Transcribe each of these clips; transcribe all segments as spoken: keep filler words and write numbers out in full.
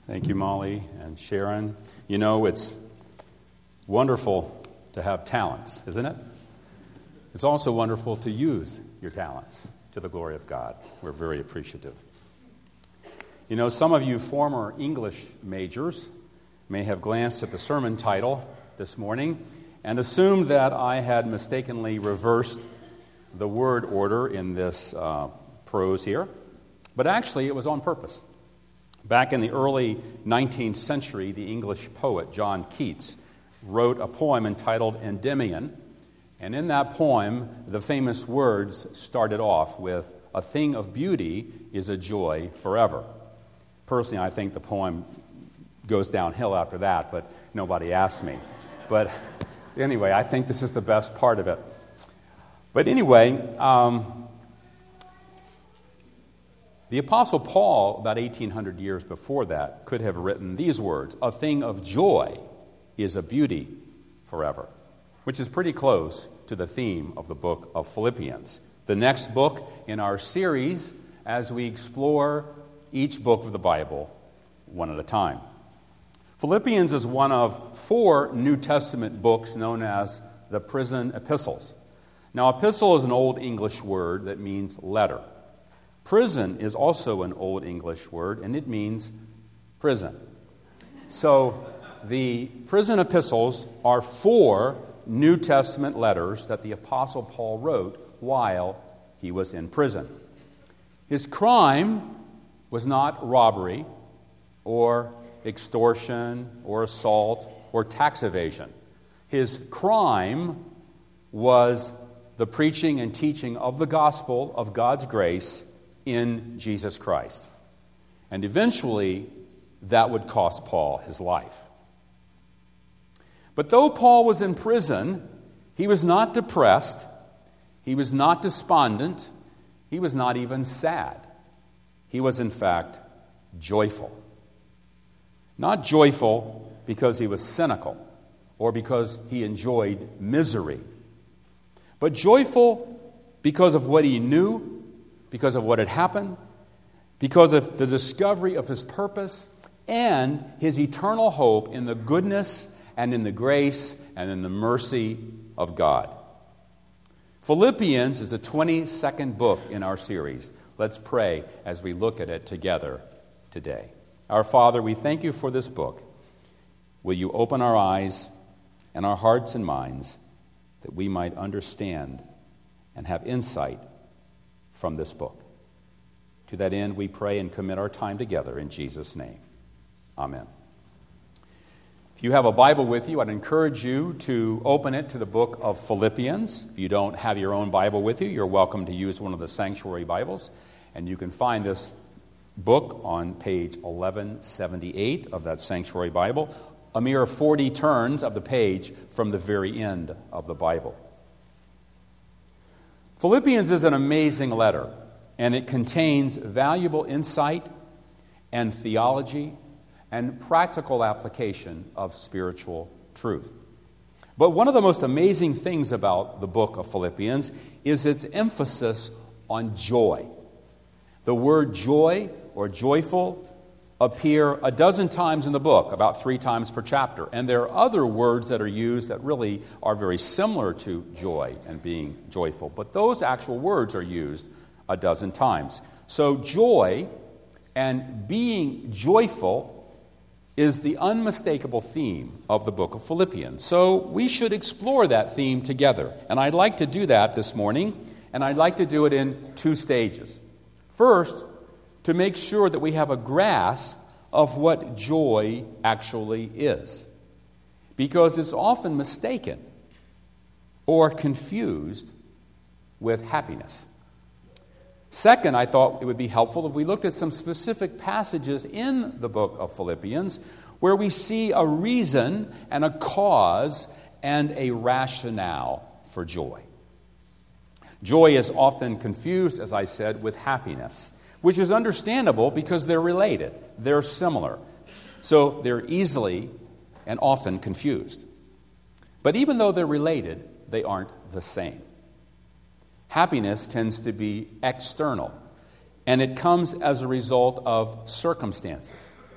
Thank you, Molly and Sharon. You know, it's wonderful to have talents, isn't it? It's also wonderful to use your talents to the glory of God. We're very appreciative. You know, some of you former English majors may have glanced at the sermon title this morning and assumed that I had mistakenly reversed the word order in this uh, prose here. But actually, it was on purpose. Back in the early nineteenth century, the English poet John Keats wrote a poem entitled Endymion, and in that poem, the famous words started off with, "A thing of beauty is a joy forever." Personally, I think the poem goes downhill after that, but nobody asked me. But anyway, I think this is the best part of it. But anyway, um, the Apostle Paul, about eighteen hundred years before that, could have written these words, "A thing of joy is a beauty forever," which is pretty close to the theme of the book of Philippians, the next book in our series as we explore each book of the Bible one at a time. Philippians is one of four New Testament books known as the prison epistles. Now, epistle is an Old English word that means letter. Prison is also an Old English word, and it means prison. So, the prison epistles are four New Testament letters that the Apostle Paul wrote while he was in prison. His crime was not robbery or extortion or assault or tax evasion. His crime was the preaching and teaching of the gospel of God's grace in Jesus Christ. And eventually, that would cost Paul his life. But though Paul was in prison, he was not depressed, he was not despondent, he was not even sad. He was, in fact, joyful. Not joyful because he was cynical or because he enjoyed misery, but joyful because of what he knew, because of what had happened, because of the discovery of his purpose and his eternal hope in the goodness and in the grace and in the mercy of God. Philippians is the twenty-second book in our series. Let's pray as we look at it together today. Our Father, we thank you for this book. Will you open our eyes and our hearts and minds that we might understand and have insight from this book. To that end, we pray and commit our time together in Jesus' name. Amen. If you have a Bible with you, I'd encourage you to open it to the book of Philippians. If you don't have your own Bible with you, you're welcome to use one of the sanctuary Bibles, and you can find this book on page eleven seventy-eight of that sanctuary Bible, a mere forty turns of the page from the very end of the Bible. Philippians is an amazing letter, and it contains valuable insight and theology and practical application of spiritual truth. But one of the most amazing things about the book of Philippians is its emphasis on joy. The word joy or joyful appear a dozen times in the book, about three times per chapter. And there are other words that are used that really are very similar to joy and being joyful. But those actual words are used a dozen times. So joy and being joyful is the unmistakable theme of the book of Philippians. So we should explore that theme together. And I'd like to do that this morning, and I'd like to do it in two stages. First, to make sure that we have a grasp of what joy actually is, because it's often mistaken or confused with happiness. Second, I thought it would be helpful if we looked at some specific passages in the book of Philippians where we see a reason and a cause and a rationale for joy. Joy is often confused, as I said, with happiness, which is understandable because they're related. They're similar. So they're easily and often confused. But even though they're related, they aren't the same. Happiness tends to be external, and it comes as a result of circumstances.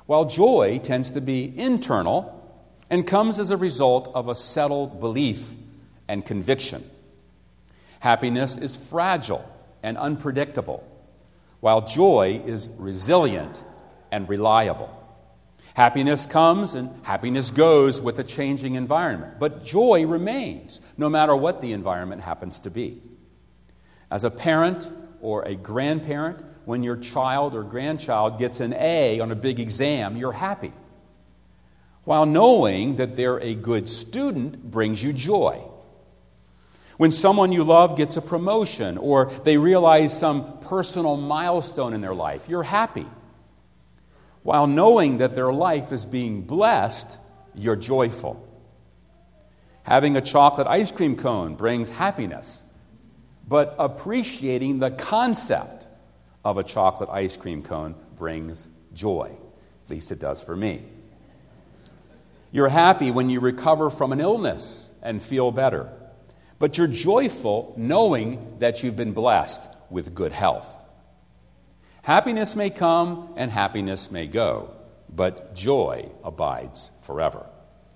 while joy tends to be internal and comes as a result of a settled belief and conviction. Happiness is fragile and unpredictable, while joy is resilient and reliable. Happiness comes and happiness goes with a changing environment, but joy remains no matter what the environment happens to be. As a parent or a grandparent, when your child or grandchild gets an A on a big exam, you're happy, while knowing that they're a good student brings you joy. When someone you love gets a promotion or they realize some personal milestone in their life, you're happy, while knowing that their life is being blessed, you're joyful. Having a chocolate ice cream cone brings happiness, but appreciating the concept of a chocolate ice cream cone brings joy. At least it does for me. You're happy when you recover from an illness and feel better, but you're joyful knowing that you've been blessed with good health. Happiness may come and happiness may go, but joy abides forever.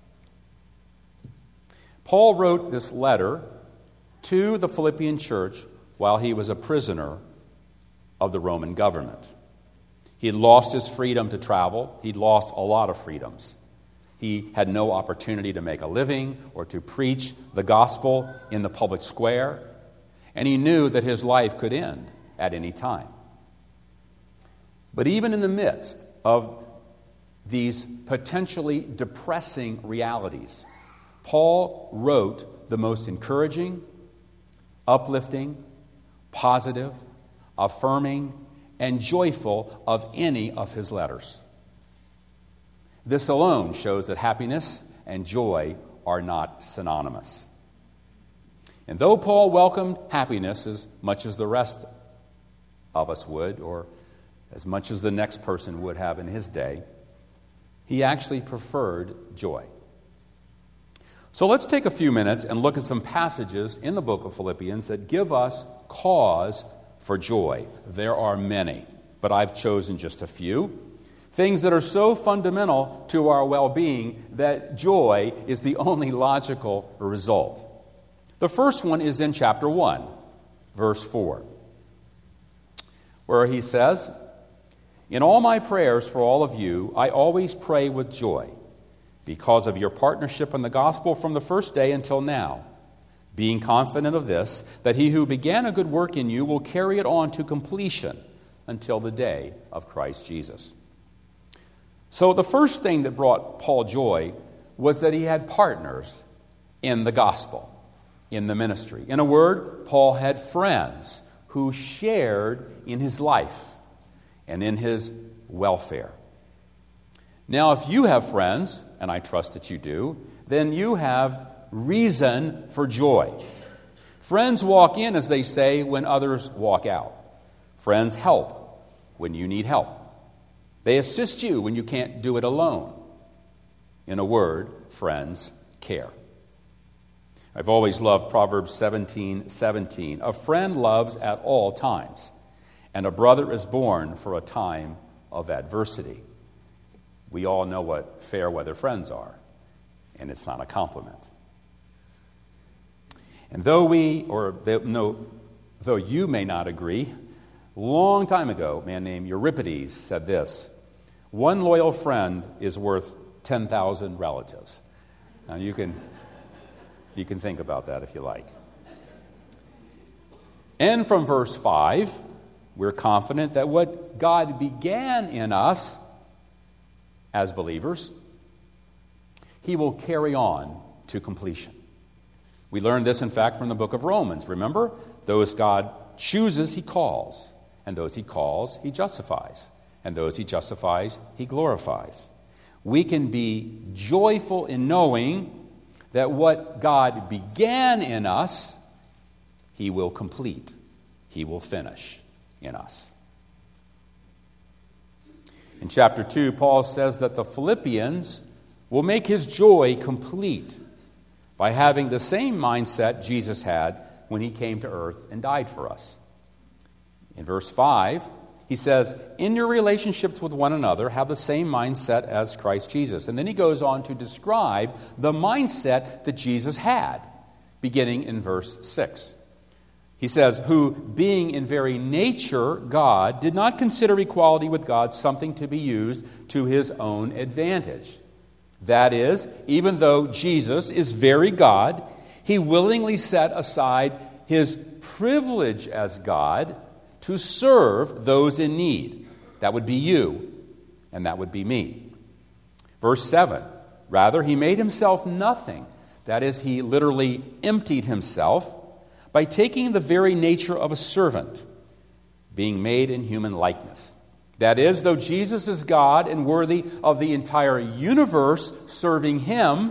Paul wrote this letter to the Philippian church while he was a prisoner of the Roman government. He had lost his freedom to travel. He'd lost a lot of freedoms. He had no opportunity to make a living or to preach the gospel in the public square, and he knew that his life could end at any time. But even in the midst of these potentially depressing realities, Paul wrote the most encouraging, uplifting, positive, affirming, and joyful of any of his letters. This alone shows that happiness and joy are not synonymous. And though Paul welcomed happiness as much as the rest of us would, or as much as the next person would have in his day, he actually preferred joy. So let's take a few minutes and look at some passages in the book of Philippians that give us cause for joy. There are many, but I've chosen just a few. Things that are so fundamental to our well-being that joy is the only logical result. The first one is in chapter one, verse four, where he says, "In all my prayers for all of you, I always pray with joy, because of your partnership in the gospel from the first day until now, being confident of this, that he who began a good work in you will carry it on to completion until the day of Christ Jesus." So the first thing that brought Paul joy was that he had partners in the gospel, in the ministry. In a word, Paul had friends who shared in his life and in his welfare. Now, if you have friends, and I trust that you do, then you have reason for joy. Friends walk in, as they say, when others walk out. Friends help when you need help. They assist you when you can't do it alone. In a word, friends care. I've always loved Proverbs seventeen seventeen. A friend loves at all times, and a brother is born for a time of adversity. We all know what fair weather friends are, and it's not a compliment. And though we, or they, no, though you may not agree, a long time ago, a man named Euripides said this: "One loyal friend is worth ten thousand relatives." Now you can, you can think about that if you like. And from verse five, we're confident that what God began in us as believers, he will carry on to completion. We learned this, in fact, from the book of Romans. Remember, those God chooses, he calls. And those he calls, he justifies. And those he justifies, he glorifies. We can be joyful in knowing that what God began in us, he will complete. He will finish in us. In chapter two, Paul says that the Philippians will make his joy complete by having the same mindset Jesus had when he came to earth and died for us. In verse five, He says, in your relationships with one another, have the same mindset as Christ Jesus. And then he goes on to describe the mindset that Jesus had, beginning in verse six. He says, who, being in very nature God, did not consider equality with God something to be used to his own advantage. That is, even though Jesus is very God, he willingly set aside his privilege as God to serve those in need. That would be you, and that would be me. Verse seven, rather, he made himself nothing. That is, he literally emptied himself by taking the very nature of a servant, being made in human likeness. That is, though Jesus is God and worthy of the entire universe serving him,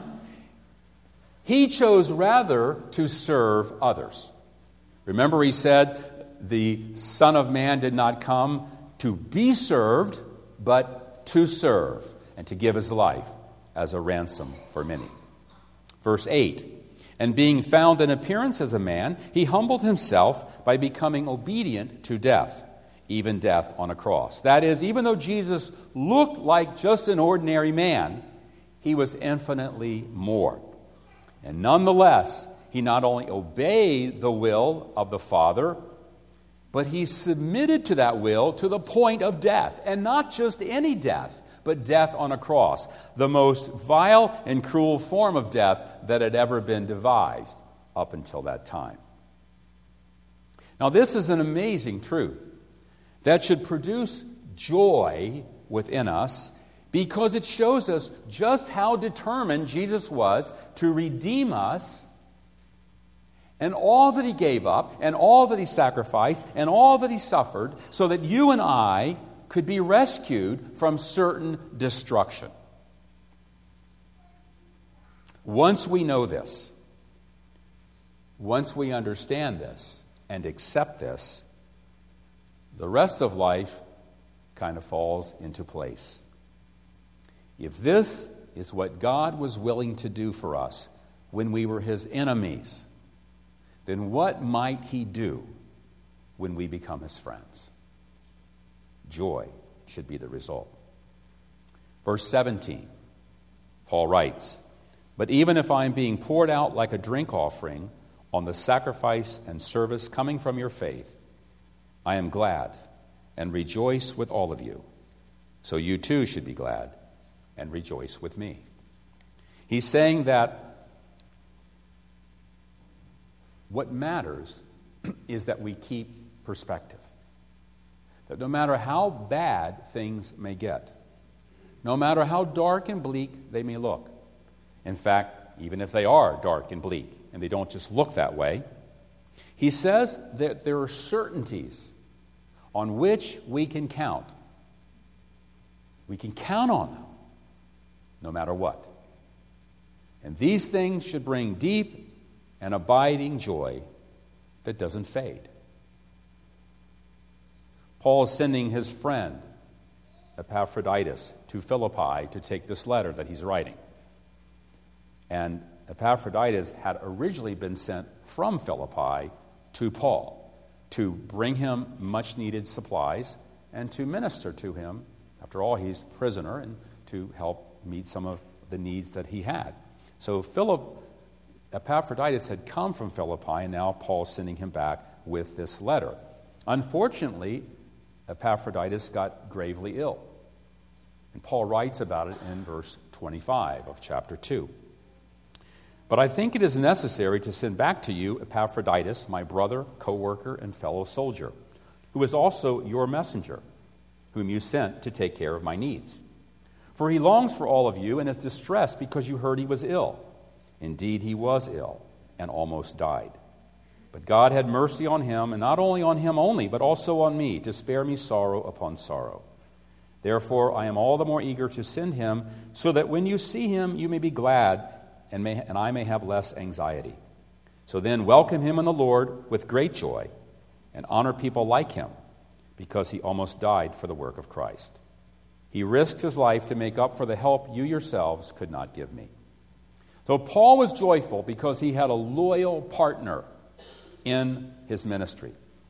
he chose rather to serve others. Remember, he said, the Son of Man did not come to be served, but to serve and to give his life as a ransom for many. Verse eight, and being found in appearance as a man, he humbled himself by becoming obedient to death, even death on a cross. That is, even though Jesus looked like just an ordinary man, he was infinitely more. And nonetheless, he not only obeyed the will of the Father, but he submitted to that will to the point of death. And not just any death, but death on a cross. The most vile and cruel form of death that had ever been devised up until that time. Now, this is an amazing truth that should produce joy within us, because it shows us just how determined Jesus was to redeem us, and all that he gave up, and all that he sacrificed, and all that he suffered, so that you and I could be rescued from certain destruction. Once we know this, once we understand this and accept this, the rest of life kind of falls into place. If this is what God was willing to do for us when we were his enemies, then what might he do when we become his friends? Joy should be the result. Verse seventeen, Paul writes, but even if I am being poured out like a drink offering on the sacrifice and service coming from your faith, I am glad and rejoice with all of you. So you too should be glad and rejoice with me. He's saying that what matters is that we keep perspective. That no matter how bad things may get, no matter how dark and bleak they may look, in fact, even if they are dark and bleak, and they don't just look that way, he says that there are certainties on which we can count. We can count on them, no matter what. And these things should bring deep and abiding joy that doesn't fade. Paul is sending his friend Epaphroditus to Philippi to take this letter that he's writing. And Epaphroditus had originally been sent from Philippi to Paul to bring him much needed supplies and to minister to him. After all, he's a prisoner, and to help meet some of the needs that he had. So Philip, Epaphroditus had come from Philippi, and now Paul's sending him back with this letter. Unfortunately, Epaphroditus got gravely ill. And Paul writes about it in verse twenty-five of chapter two. But I think it is necessary to send back to you Epaphroditus, my brother, co-worker, and fellow soldier, who is also your messenger, whom you sent to take care of my needs. For he longs for all of you and is distressed because you heard he was ill. Indeed, he was ill and almost died. But God had mercy on him, and not only on him only, but also on me, to spare me sorrow upon sorrow. Therefore, I am all the more eager to send him, so that when you see him, you may be glad, and, may, and I may have less anxiety. So then welcome him in the Lord with great joy, and honor people like him, because he almost died for the work of Christ. He risked his life to make up for the help you yourselves could not give me. So Paul was joyful because he had a loyal partner in his ministry.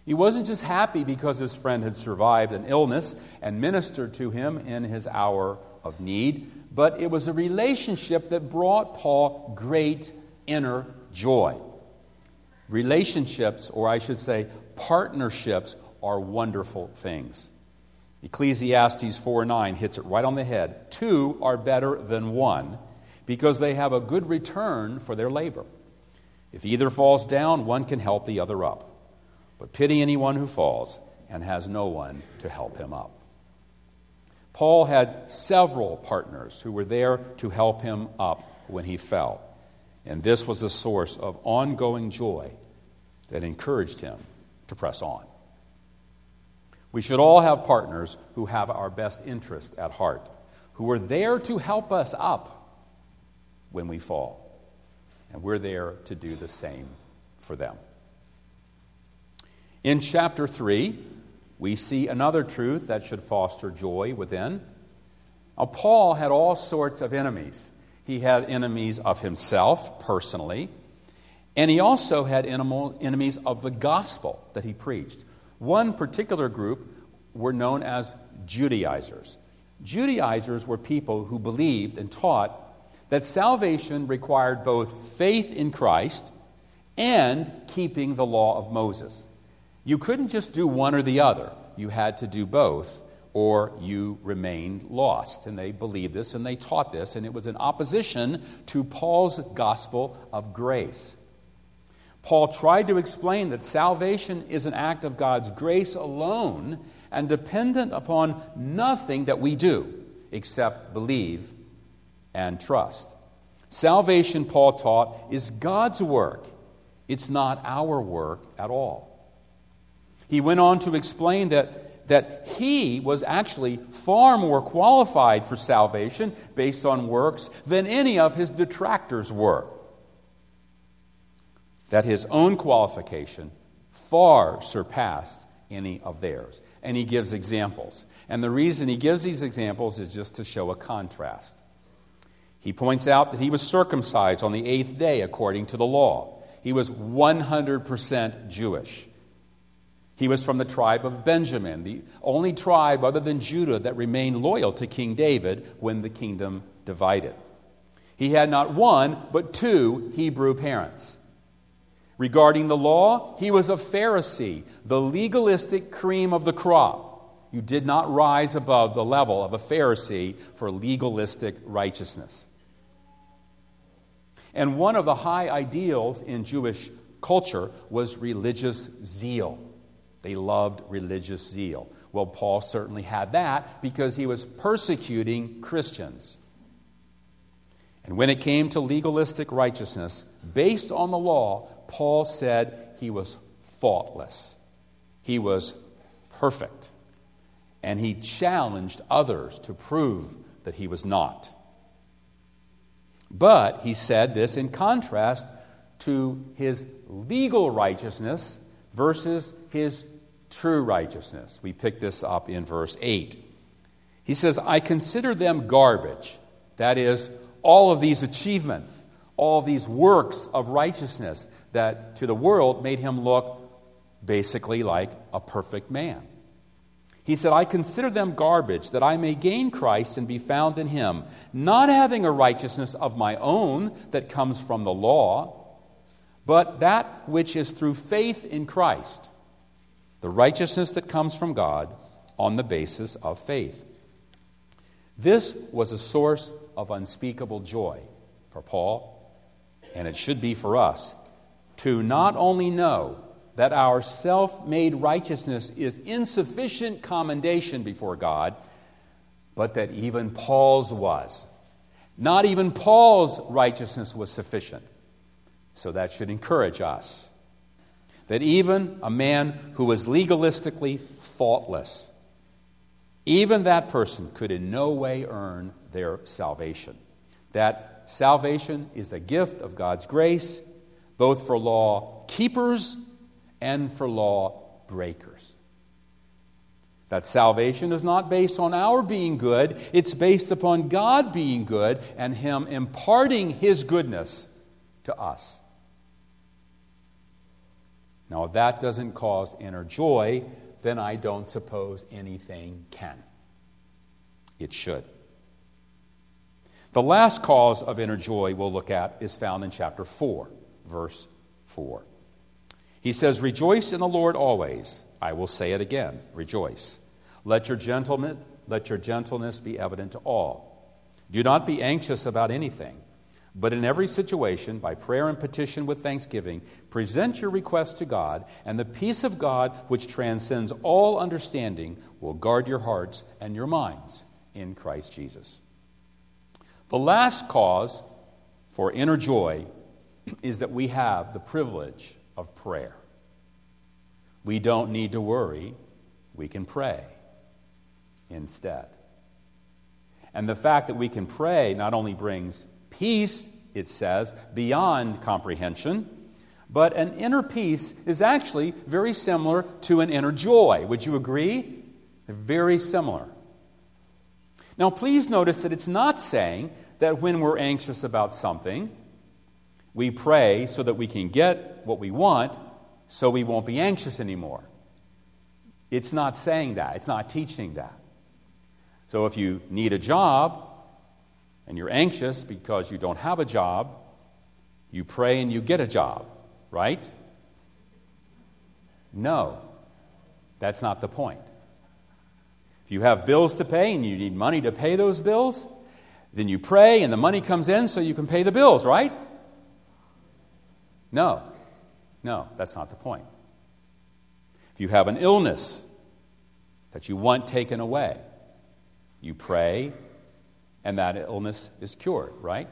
He wasn't just happy because his friend had survived an illness and ministered to him in his hour of need, but it was a relationship that brought Paul great inner joy. Relationships, or I should say partnerships, are wonderful things. Ecclesiastes four nine hits it right on the head. Two are better than one because they have a good return for their labor. If either falls down, one can help the other up. But pity anyone who falls and has no one to help him up. Paul had several partners who were there to help him up when he fell. And this was a source of ongoing joy that encouraged him to press on. We should all have partners who have our best interest at heart, who are there to help us up when we fall. And we're there to do the same for them. In chapter three, we see another truth that should foster joy within. Now, Paul had all sorts of enemies. He had enemies of himself personally, and he also had enemies of the gospel that he preached. One particular group were known as Judaizers. Judaizers were people who believed and taught that salvation required both faith in Christ and keeping the law of Moses. You couldn't just do one or the other. You had to do both, or you remained lost. And they believed this, and they taught this, and it was in opposition to Paul's gospel of grace. Paul tried to explain that salvation is an act of God's grace alone and dependent upon nothing that we do except believe and trust. Salvation, Paul taught, is God's work. It's not our work at all. He went on to explain that, that he was actually far more qualified for salvation based on works than any of his detractors were. That his own qualification far surpassed any of theirs. And he gives examples. And the reason he gives these examples is just to show a contrast. He points out that he was circumcised on the eighth day according to the law. He was one hundred percent Jewish. He was from the tribe of Benjamin, the only tribe other than Judah that remained loyal to King David when the kingdom divided. He had not one, but two Hebrew parents. Regarding the law, he was a Pharisee, the legalistic cream of the crop. You did not rise above the level of a Pharisee for legalistic righteousness. And one of the high ideals in Jewish culture was religious zeal. They loved religious zeal. Well, Paul certainly had that because he was persecuting Christians. And when it came to legalistic righteousness, based on the law, Paul said he was faultless. He was perfect. And he challenged others to prove that he was not. But he said this in contrast to his legal righteousness versus his true righteousness. We pick this up in verse eight. He says, I consider them garbage. That is, all of these achievements, all these works of righteousness that to the world made him look basically like a perfect man. He said, I consider them garbage, that I may gain Christ and be found in him, not having a righteousness of my own that comes from the law, but that which is through faith in Christ, the righteousness that comes from God on the basis of faith. This was a source of unspeakable joy for Paul, and it should be for us, to not only know that our self-made righteousness is insufficient commendation before God, but that even Paul's was. Not even Paul's righteousness was sufficient. So that should encourage us. That even a man who was legalistically faultless, even that person could in no way earn their salvation. That salvation is the gift of God's grace, both for law keepers and for law breakers. That salvation is not based on our being good, it's based upon God being good and Him imparting His goodness to us. Now, if that doesn't cause inner joy, then I don't suppose anything can. It should. The last cause of inner joy we'll look at is found in chapter four, verse four. He says, "Rejoice in the Lord always. I will say it again, rejoice. Let your gentleness, let your gentleness be evident to all. Do not be anxious about anything, but in every situation, by prayer and petition with thanksgiving, present your requests to God, and the peace of God, which transcends all understanding, will guard your hearts and your minds in Christ Jesus." The last cause for inner joy is that we have the privilege of prayer. We don't need to worry. We can pray instead. And the fact that we can pray not only brings peace, it says, beyond comprehension, but an inner peace is actually very similar to an inner joy. Would you agree? They're very similar. Now, please notice that it's not saying that when we're anxious about something, we pray so that we can get what we want, so we won't be anxious anymore. It's not saying that. It's not teaching that. So if you need a job and you're anxious because you don't have a job, you pray and you get a job, right? No, that's not the point. If you have bills to pay and you need money to pay those bills, then you pray and the money comes in so you can pay the bills, right? No, no, that's not the point. If you have an illness that you want taken away, you pray and that illness is cured, right?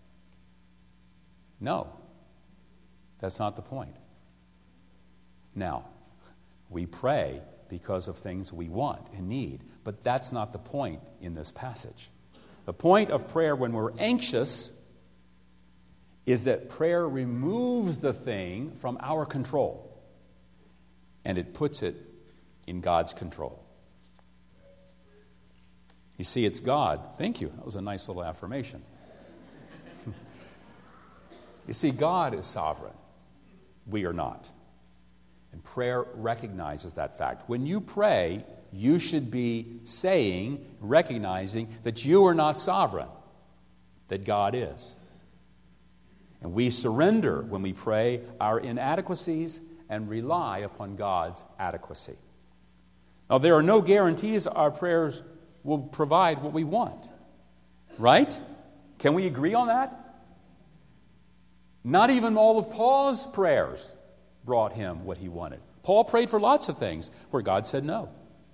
No, that's not the point. Now, we pray because of things we want and need, but that's not the point in this passage. The point of prayer when we're anxious is that prayer removes the thing from our control and it puts it in God's control. You see, it's God. Thank you. That was a nice little affirmation. You see, God is sovereign. We are not. And prayer recognizes that fact. When you pray, you should be saying, recognizing that you are not sovereign, that God is. And we surrender, when we pray, our inadequacies and rely upon God's adequacy. Now, there are no guarantees our prayers will provide what we want. Right? Can we agree on that? Not even all of Paul's prayers brought him what he wanted. Paul prayed for lots of things where God said no.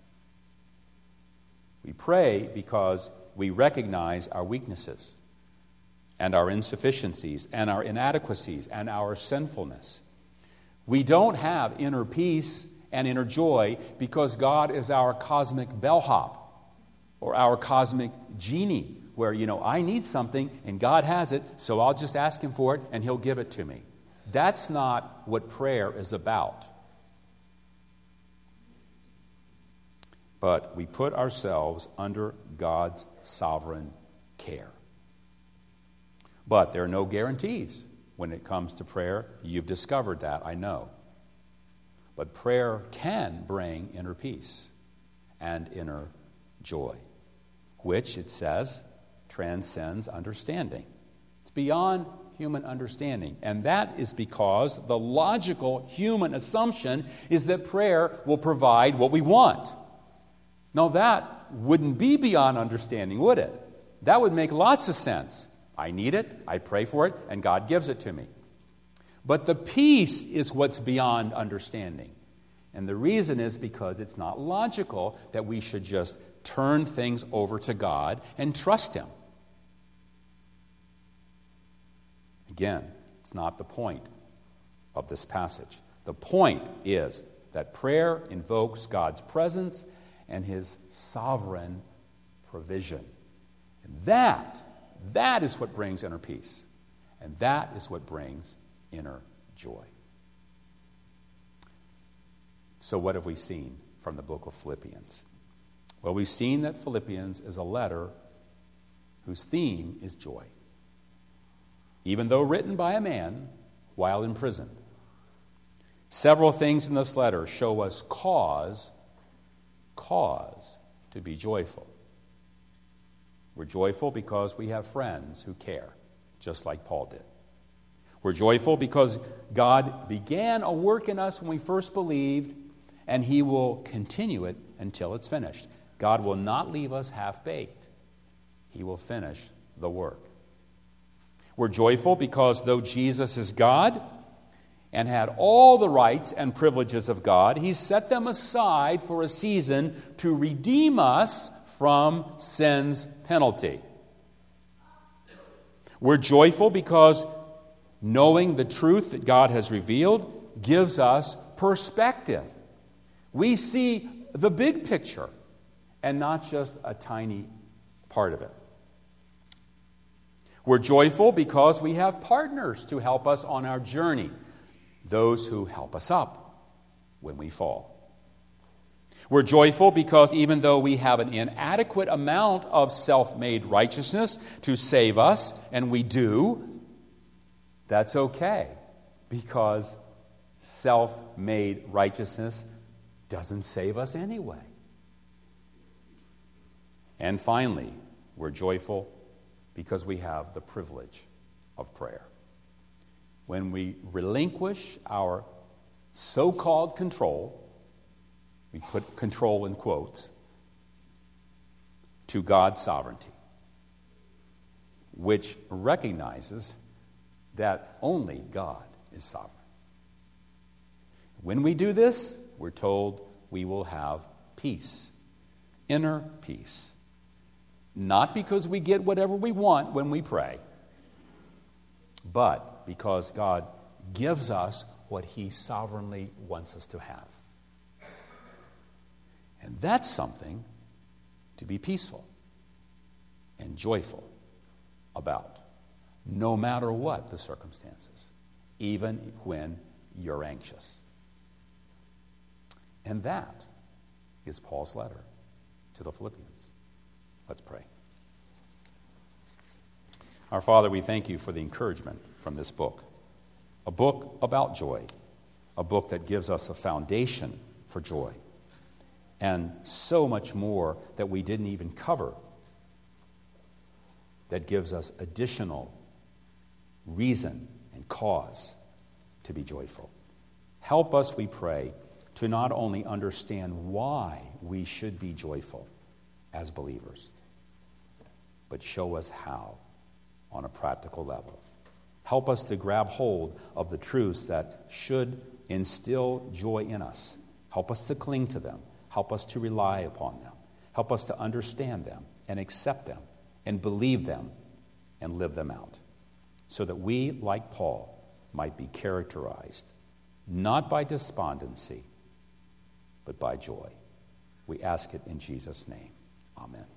We pray because we recognize our weaknesses and our insufficiencies and our inadequacies and our sinfulness. We don't have inner peace and inner joy because God is our cosmic bellhop or our cosmic genie where, you know, I need something and God has it, so I'll just ask him for it and he'll give it to me. That's not what prayer is about. But we put ourselves under God's sovereign care. But there are no guarantees when it comes to prayer. You've discovered that, I know. But prayer can bring inner peace and inner joy, which, it says, transcends understanding. It's beyond human understanding. And that is because the logical human assumption is that prayer will provide what we want. Now, that wouldn't be beyond understanding, would it? That would make lots of sense. I need it, I pray for it, and God gives it to me. But the peace is what's beyond understanding. And the reason is because it's not logical that we should just turn things over to God and trust him. Again, it's not the point of this passage. The point is that prayer invokes God's presence and his sovereign provision. And that, that is what brings inner peace. And that is what brings inner joy. So what have we seen from the book of Philippians? Well, we've seen that Philippians is a letter whose theme is joy. Even though written by a man while in prison. Several things in this letter show us cause, cause to be joyful. We're joyful because we have friends who care, just like Paul did. We're joyful because God began a work in us when we first believed, and He will continue it until it's finished. God will not leave us half-baked. He will finish the work. We're joyful because though Jesus is God and had all the rights and privileges of God, He set them aside for a season to redeem us from sin's penalty. We're joyful because knowing the truth that God has revealed gives us perspective. We see the big picture and not just a tiny part of it. We're joyful because we have partners to help us on our journey, those who help us up when we fall. We're joyful because even though we have an inadequate amount of self-made righteousness to save us, and we do, that's okay, because self-made righteousness doesn't save us anyway. And finally, we're joyful because we have the privilege of prayer. When we relinquish our so-called control, we put control in quotes, to God's sovereignty, which recognizes that only God is sovereign. When we do this, we're told we will have peace, inner peace. Not because we get whatever we want when we pray, but because God gives us what He sovereignly wants us to have. And that's something to be peaceful and joyful about, no matter what the circumstances, even when you're anxious. And that is Paul's letter to the Philippians. Let's pray. Our Father, we thank You for the encouragement from this book, a book about joy, a book that gives us a foundation for joy, and so much more that we didn't even cover that gives us additional reason and cause to be joyful. Help us, we pray, to not only understand why we should be joyful as believers, but show us how on a practical level. Help us to grab hold of the truths that should instill joy in us. Help us to cling to them. Help us to rely upon them. Help us to understand them and accept them and believe them and live them out, so that we, like Paul, might be characterized not by despondency, but by joy. We ask it in Jesus' name. Amen.